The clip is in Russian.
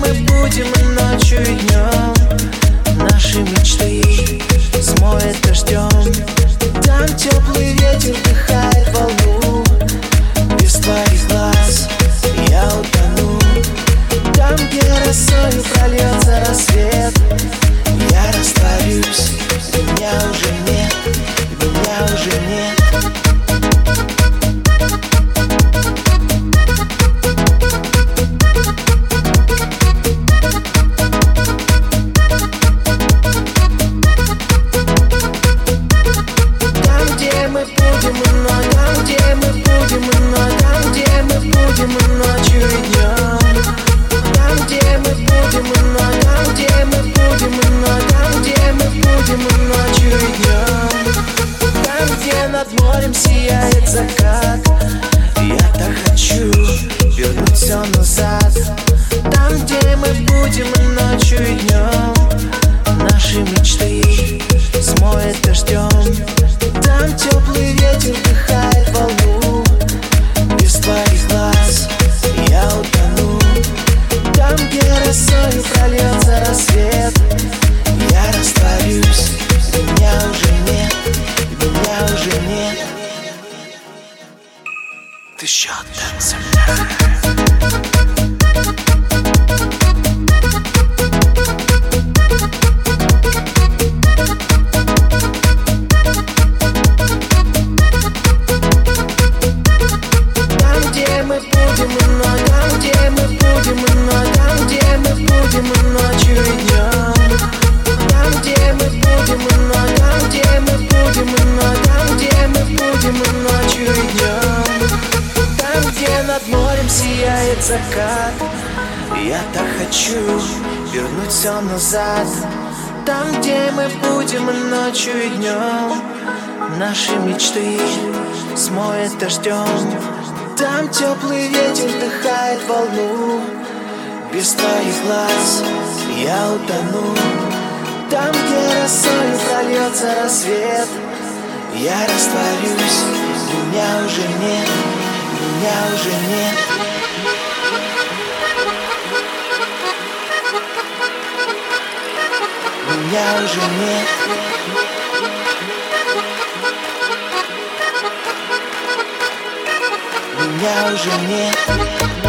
мы будем и ночью, и днем. Наши мечты смоет дождем. Там теплый ветер вдыхает волну. Без твоих глаз я утону. Там, где росою прольется рассвет, я растворюсь, меня уже нет, меня уже нет. Над морем сияет закат. Я так хочу вернуть все назад. Там, где мы будем и ночью, и днем. Наши мечты смоет дождем. Там теплый ветер вдыхает волну. Без твоих глаз я утону. Там, где росою прольется рассвет, я растворюсь, меня уже нет, меня уже нет. Ты shot dance. Над морем сияет закат. Я так хочу вернуть все назад. Там, где мы будем и ночью, и днем. Наши мечты смоет дождем. Там теплый ветер вдыхает волну. Без твоих глаз я утону. Там, где росою прольется рассвет, я растворюсь, меня уже нет, меня уже нет. Меня уже нет. Меня уже нет.